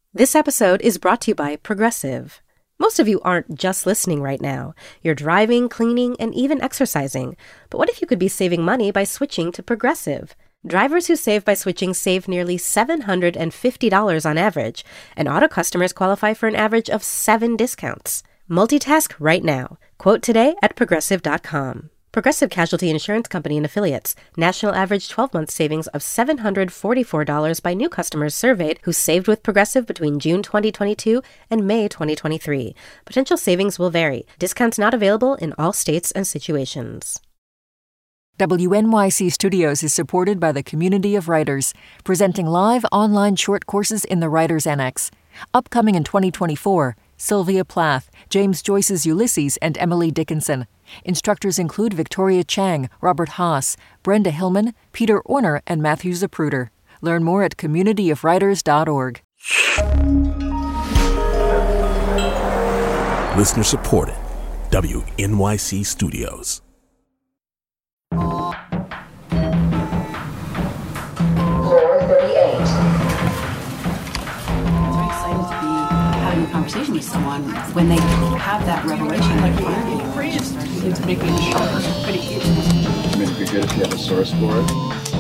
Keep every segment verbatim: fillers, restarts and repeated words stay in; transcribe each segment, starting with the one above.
This episode is brought to you by Progressive. Most of you aren't just listening right now. You're driving, cleaning, and even exercising. But what if you could be saving money by switching to Progressive? Drivers who save by switching save nearly seven hundred fifty dollars on average, and auto customers qualify for an average of seven discounts. Multitask right now. Quote today at progressive dot com. Progressive Casualty Insurance Company and Affiliates. National average twelve-month savings of seven hundred forty-four dollars by new customers surveyed who saved with Progressive between June twenty twenty-two and May twenty twenty-three. Potential savings will vary. Discounts not available in all states and situations. W N Y C Studios is supported by the Community of Writers, presenting live online short courses in the Writers Annex. Upcoming in twenty twenty-four, Sylvia Plath, James Joyce's Ulysses, and Emily Dickinson. Instructors include Victoria Chang, Robert Haas, Brenda Hillman, Peter Orner, and Matthew Zapruder. Learn more at community of writers dot org. Listener supported. W N Y C Studios. Conversation with someone when they have that revelation, like why are you afraid of starting to make it sharper? But it, it, I mean, it'd be good if you have a source for it.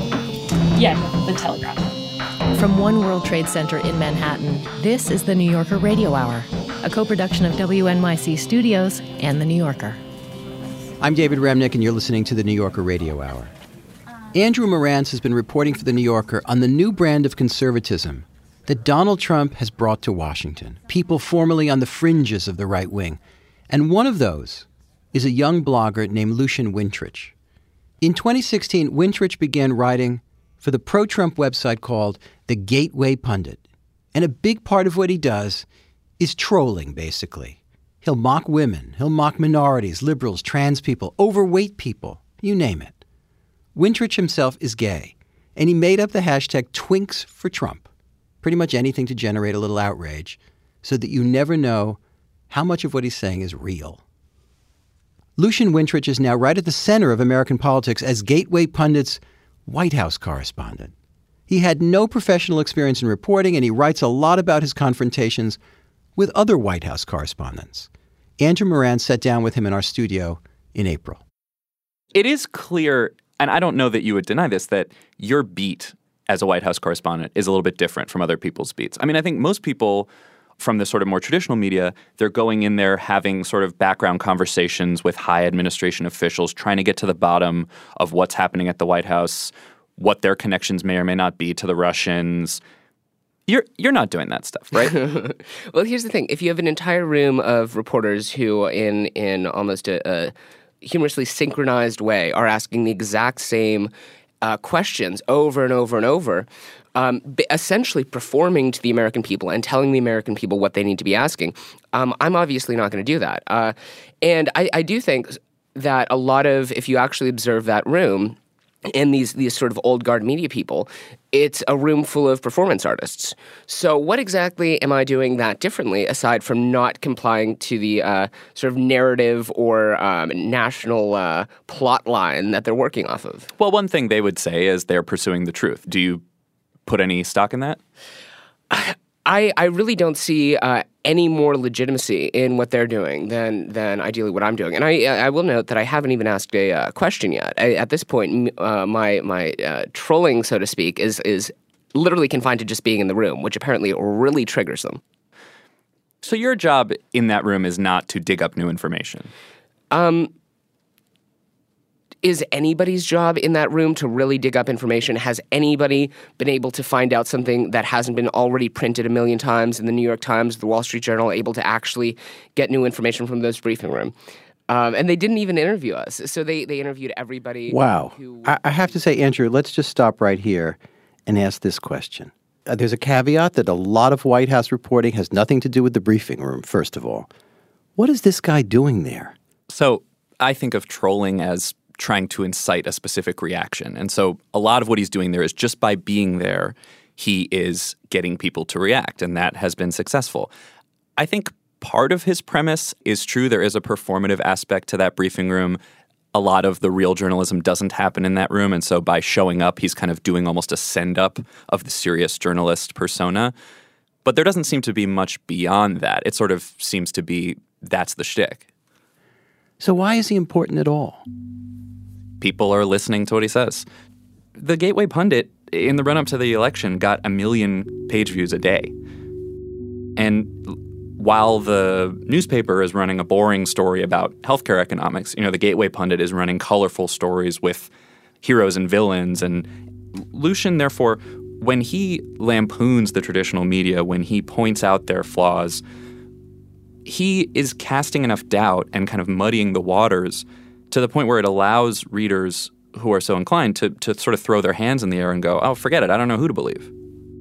Yeah, the Telegraph. From One World Trade Center in Manhattan, this is the New Yorker Radio Hour, a co-production of W N Y C Studios and The New Yorker. I'm David Remnick, and you're listening to the New Yorker Radio Hour. Andrew Marantz has been reporting for the New Yorker on the new brand of conservatism that Donald Trump has brought to Washington, people formerly on the fringes of the right wing. And one of those is a young blogger named Lucian Wintrich. In twenty sixteen, Wintrich began writing for the pro-Trump website called The Gateway Pundit. And a big part of what he does is trolling, basically. He'll mock women, he'll mock minorities, liberals, trans people, overweight people, you name it. Wintrich himself is gay, and he made up the hashtag Twinks for Trump. Pretty much anything to generate a little outrage, so that you never know how much of what he's saying is real. Lucian Wintrich is now right at the center of American politics as Gateway Pundit's White House correspondent. He had no professional experience in reporting, and he writes a lot about his confrontations with other White House correspondents. Andrew Marantz sat down with him in our studio in April. It is clear, and I don't know that you would deny this, that your beat as a White House correspondent is a little bit different from other people's beats. I mean, I think most people from the sort of more traditional media, they're going in there having sort of background conversations with high administration officials, trying to get to the bottom of what's happening at the White House, what their connections may or may not be to the Russians. You're you're not doing that stuff, right? Well, here's the thing. If you have an entire room of reporters who in, in almost a, a humorously synchronized way are asking the exact same Uh, questions over and over and over, um, essentially performing to the American people and telling the American people what they need to be asking. Um, I'm obviously not going to do that. Uh, and I, I do think that a lot of, if you actually observe that room, and these these sort of old guard media people, it's a room full of performance artists. So what exactly am I doing that differently, aside from not complying to the uh, sort of narrative or um, national uh, plot line that they're working off of? Well, one thing they would say is they're pursuing the truth. Do you put any stock in that? I, I really don't see uh, any more legitimacy in what they're doing than than ideally what I'm doing. And I I will note that I haven't even asked a uh, question yet. I, at this point, uh, my my uh, trolling, so to speak, is is literally confined to just being in the room, which apparently really triggers them. So your job in that room is not to dig up new information? Um. Is anybody's job in that room to really dig up information? Has anybody been able to find out something that hasn't been already printed a million times in the New York Times, the Wall Street Journal, able to actually get new information from those briefing room? Um, and they didn't even interview us. So they, they interviewed everybody. Wow. Who... I, I have to say, Andrew, let's just stop right here and ask this question. Uh, there's a caveat that a lot of White House reporting has nothing to do with the briefing room, first of all. What is this guy doing there? So I think of trolling as trying to incite a specific reaction. And so a lot of what he's doing there is just by being there, he is getting people to react, and that has been successful. I think part of his premise is true. There is a performative aspect to that briefing room. A lot of the real journalism doesn't happen in that room, and so by showing up, he's kind of doing almost a send-up of the serious journalist persona. But there doesn't seem to be much beyond that. It sort of seems to be that's the shtick. So why is he important at all? People are listening to what he says. The Gateway Pundit, in the run-up to the election, got a million page views a day. And while the newspaper is running a boring story about healthcare economics, you know, the Gateway Pundit is running colorful stories with heroes and villains. And Lucian, therefore, when he lampoons the traditional media, when he points out their flaws, he is casting enough doubt and kind of muddying the waters to the point where it allows readers who are so inclined to, to sort of throw their hands in the air and go, oh, forget it, I don't know who to believe.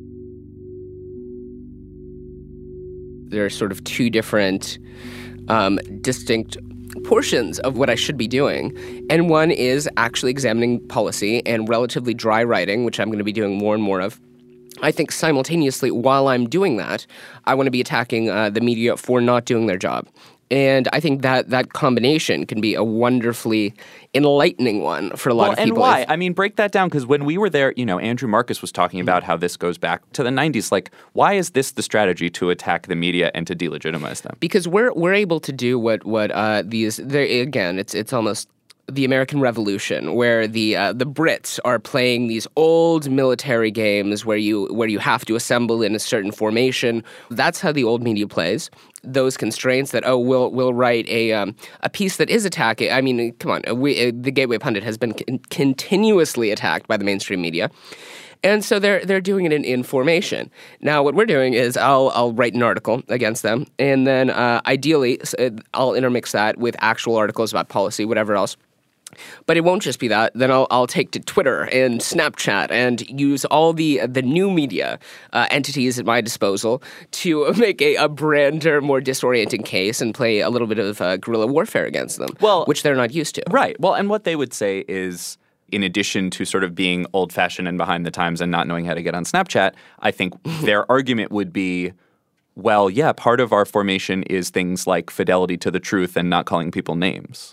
There are sort of two different um, distinct portions of what I should be doing. And one is actually examining policy and relatively dry writing, which I'm going to be doing more and more of. I think simultaneously, while I'm doing that, I want to be attacking uh, the media for not doing their job. And I think that that combination can be a wonderfully enlightening one for a lot well, of people. And why? I mean, break that down, because when we were there, you know, Andrew Marcus was talking about how this goes back to the nineties. Like, why is this the strategy to attack the media and to delegitimize them? Because we're we're able to do what what uh, these again, it's it's almost the American Revolution, where the uh, the Brits are playing these old military games where you where you have to assemble in a certain formation. That's how the old media plays. Those constraints that, oh, we'll we'll write a um, a piece that is attacking. I mean, come on, we, uh, the Gateway Pundit has been con- continuously attacked by the mainstream media. And so they're they're doing it in, in formation. Now, what we're doing is I'll I'll write an article against them, and then uh, ideally I'll intermix that with actual articles about policy, whatever else. But it won't just be that. Then I'll I'll take to Twitter and Snapchat and use all the the new media uh, entities at my disposal to make a, a brander, more disorienting case and play a little bit of uh, guerrilla warfare against them, well, which they're not used to. Right. Well, and what they would say is, in addition to sort of being old-fashioned and behind the times and not knowing how to get on Snapchat, I think their argument would be, well, yeah, part of our formation is things like fidelity to the truth and not calling people names.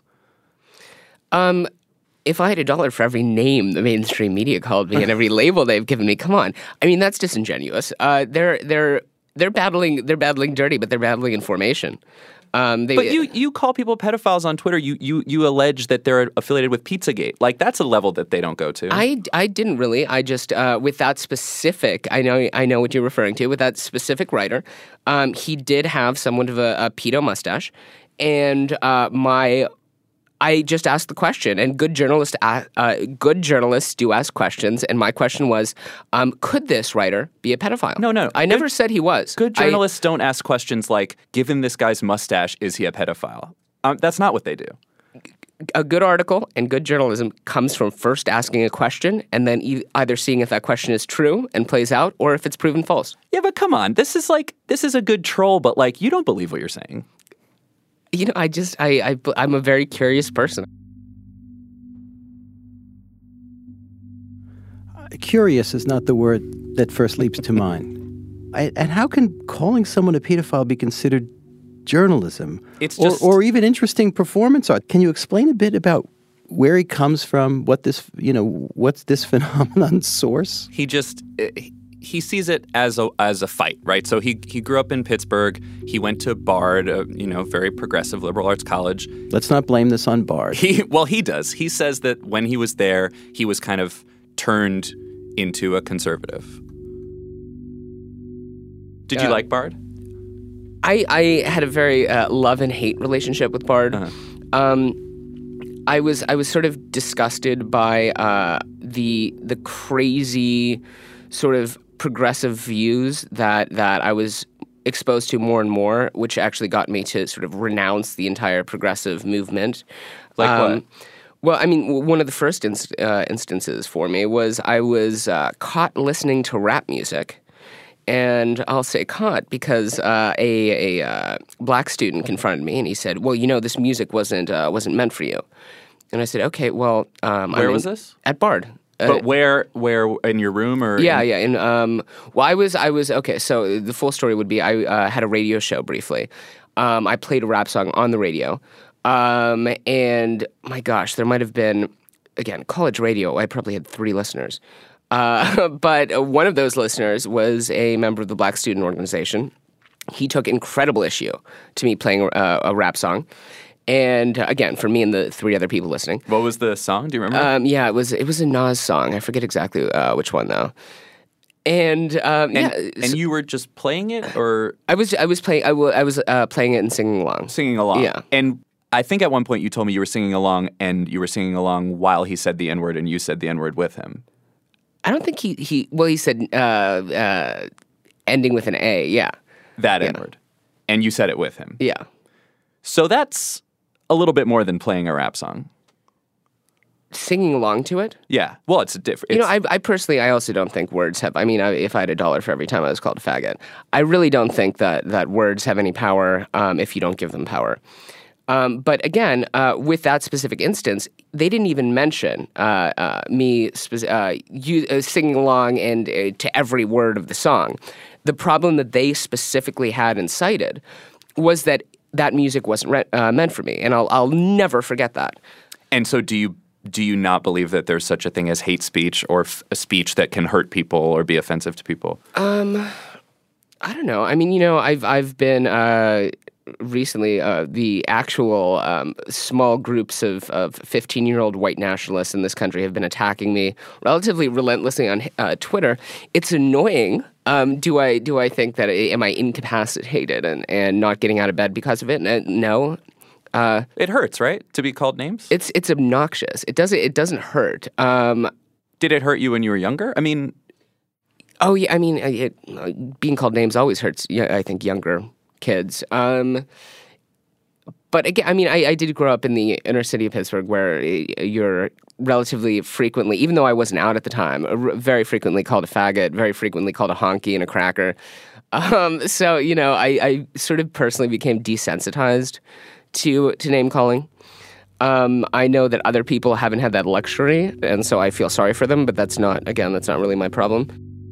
Um, if I had a dollar for every name the mainstream media called me and every label they've given me, come on. I mean, that's disingenuous. Uh, they're they're they're battling they're battling dirty, but they're battling information. Um, they, but you you call people pedophiles on Twitter. You you you allege that they're affiliated with Pizzagate. Like, that's a level that they don't go to. I, I didn't really. I just uh, with that specific. I know I know what you're referring to. With that specific writer, um, he did have somewhat of a, a pedo mustache, and uh, my. I just asked the question, and good journalists, uh, good journalists do ask questions. And my question was, um, could this writer be a pedophile? No, no. I good, never said he was. Good journalists I, don't ask questions like, given this guy's mustache, is he a pedophile? Um, that's not what they do. A good article and good journalism comes from first asking a question and then e- either seeing if that question is true and plays out or if it's proven false. Yeah, but come on. This is like, this is a good troll, but like, you don't believe what you're saying. You know, I just, I, I, I'm a very curious person. Curious is not the word that first leaps to mind. I, and how can calling someone a pedophile be considered journalism? It's or, just, or even interesting performance art? Can you explain a bit about where he comes from, what this, you know, what's this phenomenon's source? He just... He, He sees it as a as a fight, right? So he he grew up in Pittsburgh. He went to Bard, a, you know, very progressive liberal arts college. Let's not blame this on Bard. He well, he does. He says that when he was there, he was kind of turned into a conservative. Did uh, you like Bard? I I had a very uh, love and hate relationship with Bard. Uh-huh. Um, I was I was sort of disgusted by uh, the the crazy sort of progressive views that that I was exposed to more and more, which actually got me to sort of renounce the entire progressive movement. Like um, what? Well, I mean, one of the first inst- uh, instances for me was I was uh, caught listening to rap music. And I'll say caught because uh, a, a uh, black student confronted me and he said, well, you know, this music wasn't uh, wasn't meant for you. And I said, okay, well... Um, Where I'm was in, this? At Bard. But uh, where, where in your room or? Yeah, in- yeah. And um, well, I was, I was okay. So the full story would be, I uh, had a radio show briefly. Um, I played a rap song on the radio, um, and my gosh, there might have been, again, college radio. I probably had three listeners. Uh, but one of those listeners was a member of the Black Student Organization. He took incredible issue to me playing a, a rap song. And uh, again, for me and the three other people listening. What was the song? Do you remember? Um, yeah, it was it was a Nas song. I forget exactly uh, which one though. And um, and, yeah, and you were just playing it, or I was I was playing I, w- I was uh, playing it and singing along. Singing along, yeah. And I think at one point you told me you were singing along, and you were singing along while he said the N-word, and you said the N-word with him. I don't think he he well he said uh, uh, ending with an A, yeah, that yeah. N-word, and you said it with him, yeah. So that's a little bit more than playing a rap song. Singing along to it? Yeah. Well, it's a different. You know, I, I personally, I also don't think words have. I mean, I, if I had a dollar for every time I was called a faggot, I really don't think that that words have any power um, if you don't give them power. Um, but again, uh, with that specific instance, they didn't even mention uh, uh, me spe- uh, you, uh, singing along and uh, to every word of the song. The problem that they specifically had and cited was that that music wasn't re- uh, meant for me, and I'll I'll never forget that. And so, do you? Do you not believe that there's such a thing as hate speech or f- a speech that can hurt people or be offensive to people? Um, I don't know. I mean, you know, I've I've been uh, recently uh, the actual um, small groups of of fifteen-year-old white nationalists in this country have been attacking me relatively relentlessly on uh, Twitter. It's annoying. Um, do I do I think that am I incapacitated and, and not getting out of bed because of it? No. Uh, it hurts, right, to be called names? It's it's obnoxious. It doesn't it doesn't hurt. Um, Did it hurt you when you were younger? I mean, oh yeah. I mean, it, uh, being called names always hurts. Yeah, I think younger kids. Um, but again, I mean, I, I did grow up in the inner city of Pittsburgh, where you're relatively frequently, even though I wasn't out at the time, very frequently called a faggot, very frequently called a honky and a cracker. Um, so you know, I, I sort of personally became desensitized to to name calling. Um, I know that other people haven't had that luxury, and so I feel sorry for them, but that's not, again, that's not really my problem.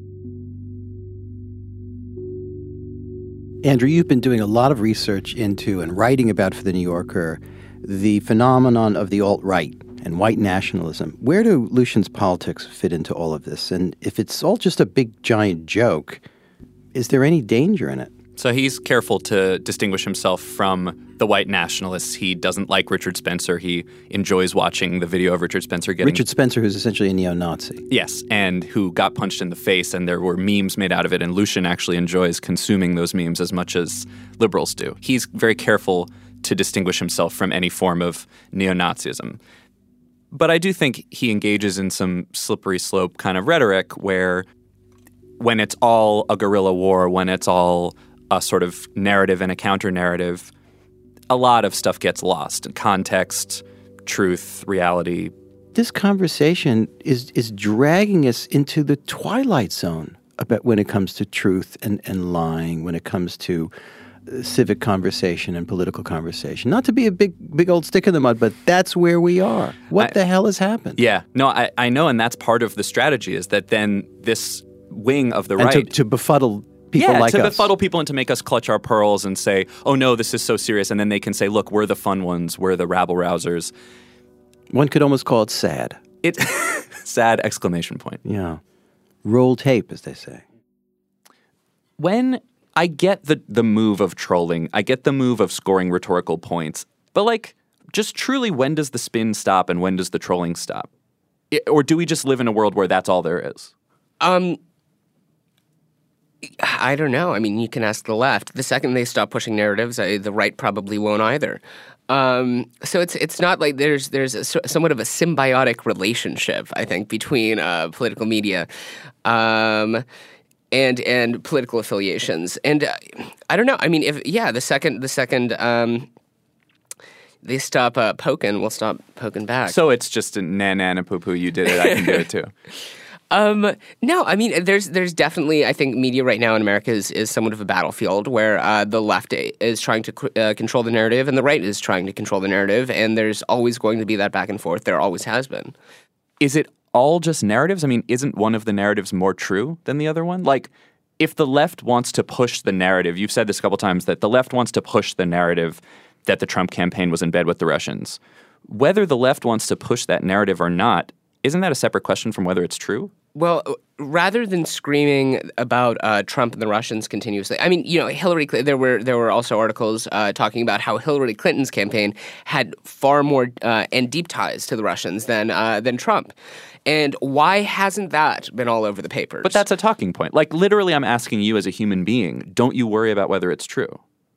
Andrew, you've been doing a lot of research into and writing about for The New Yorker the phenomenon of the alt-right and white nationalism. Where do Lucian's politics fit into all of this? And if it's all just a big, giant joke, is there any danger in it? So he's careful to distinguish himself from the white nationalists. He doesn't like Richard Spencer. He enjoys watching the video of Richard Spencer getting... Richard Spencer, who's essentially a neo-Nazi. Yes, and who got punched in the face, and there were memes made out of it, and Lucian actually enjoys consuming those memes as much as liberals do. He's very careful to distinguish himself from any form of neo-Nazism. But I do think he engages in some slippery slope kind of rhetoric where when it's all a guerrilla war, when it's all a sort of narrative and a counter-narrative, a lot of stuff gets lost in context, truth, reality. This conversation is is dragging us into the twilight zone about when it comes to truth and, and lying, when it comes to uh, civic conversation and political conversation. Not to be a big big old stick in the mud, but that's where we are. What I, the hell has happened? Yeah. No, I, I know, and that's part of the strategy is that then this wing of the and right... To, to befuddle people yeah, like to us. befuddle people and to make us clutch our pearls and say, oh no, this is so serious. And then they can say, look, we're the fun ones. We're the rabble-rousers. One could almost call it sad. It sad exclamation point. Yeah. Roll tape, as they say. When I get the, the move of trolling, I get the move of scoring rhetorical points, but like, just truly, when does the spin stop and when does the trolling stop? It, or do we just live in a world where that's all there is? Um... I don't know. I mean, you can ask the left. The second they stop pushing narratives, I, the right probably won't either. Um, so it's it's not like there's there's a, somewhat of a symbiotic relationship, I think, between uh, political media um, and and political affiliations. And uh, I don't know. I mean, if yeah, the second the second um, they stop uh, poking, we'll stop poking back. So it's just a na na na poo poo. You did it. I can do it too. Um, no, I mean, there's there's definitely, I think, media right now in America is, is somewhat of a battlefield where uh, the left is trying to uh, control the narrative and the right is trying to control the narrative, and there's always going to be that back and forth. There always has been. Is it all just narratives? I mean, isn't one of the narratives more true than the other one? Like, if the left wants to push the narrative, you've said this a couple times, that the left wants to push the narrative that the Trump campaign was in bed with the Russians. Whether the left wants to push that narrative or not, isn't that a separate question from whether it's true? Well, rather than screaming about uh, Trump and the Russians continuously, I mean, you know, Hillary. There were there were also articles uh, talking about how Hillary Clinton's campaign had far more uh, and deep ties to the Russians than uh, than Trump. And why hasn't that been all over the papers? But that's a talking point. Like, literally, I'm asking you as a human being, don't you worry about whether it's true?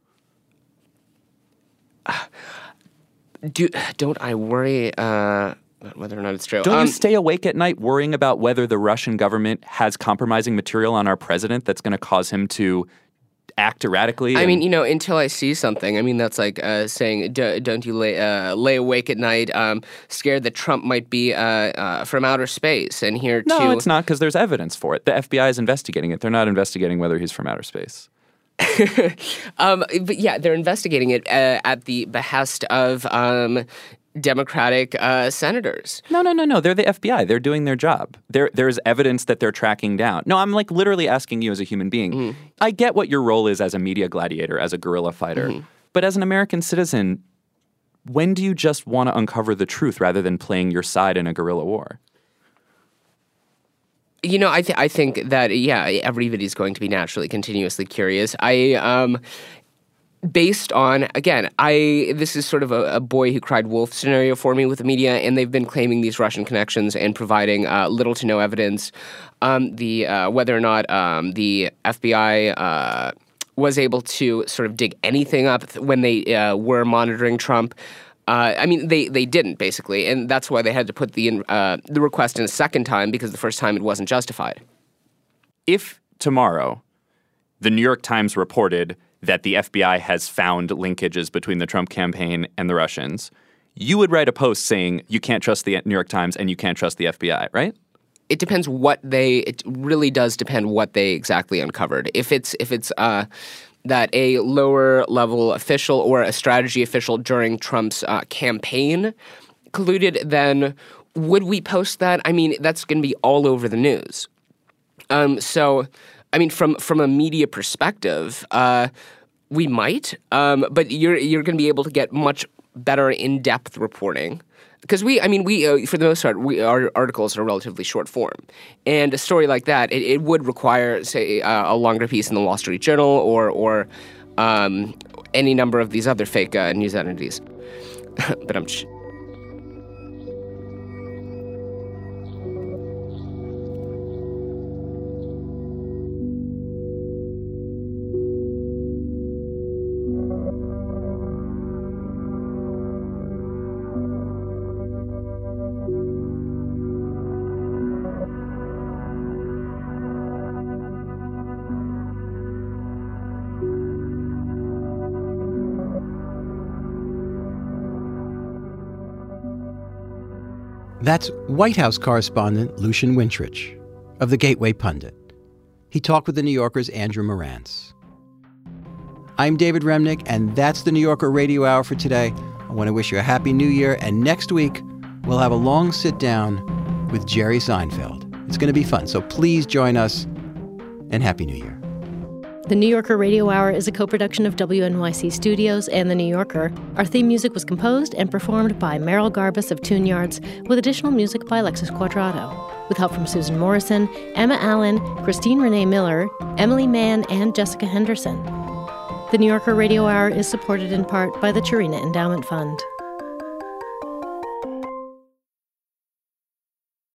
Uh, do don't I worry? Uh, Whether or not it's true. Don't um, you stay awake at night worrying about whether the Russian government has compromising material on our president that's going to cause him to act erratically? I and... mean, you know, until I see something. I mean, that's like uh, saying, don't you lay, uh, lay awake at night um, scared that Trump might be uh, uh, from outer space and here no, to... No, it's not, because there's evidence for it. The F B I is investigating it. They're not investigating whether he's from outer space. um, but yeah, they're investigating it uh, at the behest of... Um, Democratic uh, senators. No, no, no, no. They're the F B I. They're doing their job. There, there's evidence that they're tracking down. No, I'm like literally asking you as a human being. Mm. I get what your role is as a media gladiator, as a guerrilla fighter. Mm. But as an American citizen, when do you just want to uncover the truth rather than playing your side in a guerrilla war? You know, I, th- I think that, yeah, everybody's going to be naturally, continuously curious. I, um... Based on, again, I this is sort of a, a boy who cried wolf scenario for me with the media, and they've been claiming these Russian connections and providing uh, little to no evidence. Um, the uh, whether or not um, the F B I uh, was able to sort of dig anything up when they uh, were monitoring Trump. Uh, I mean, they, they didn't, basically, and that's why they had to put the uh, the request in a second time, because the first time it wasn't justified. If tomorrow the New York Times reported that the F B I has found linkages between the Trump campaign and the Russians, you would write a post saying you can't trust the New York Times and you can't trust the F B I, right? It depends what they, it really does depend what they exactly uncovered. If it's, if it's uh, that a lower level official or a strategy official during Trump's uh, campaign colluded, then would we post that? I mean, that's going to be all over the news. Um, so... I mean, from from a media perspective, uh, we might, um, but you're you're going to be able to get much better in-depth reporting because we, I mean, we uh, for the most part, we, our articles are relatively short form, and a story like that, it, it would require, say, uh, a longer piece in the Wall Street Journal or or um, any number of these other fake uh, news entities. But I'm. Sh- That's White House correspondent Lucian Wintrich of the Gateway Pundit. He talked with the New Yorker's Andrew Marantz. I'm David Remnick, and that's the New Yorker Radio Hour for today. I want to wish you a happy new year, and next week we'll have a long sit-down with Jerry Seinfeld. It's going to be fun, so please join us, and Happy New Year. The New Yorker Radio Hour is a co-production of W N Y C Studios and The New Yorker. Our theme music was composed and performed by Merrill Garbus of Tune Yards, with additional music by Alexis Quadrado, with help from Susan Morrison, Emma Allen, Christine Renee Miller, Emily Mann, and Jessica Henderson. The New Yorker Radio Hour is supported in part by the Chirina Endowment Fund.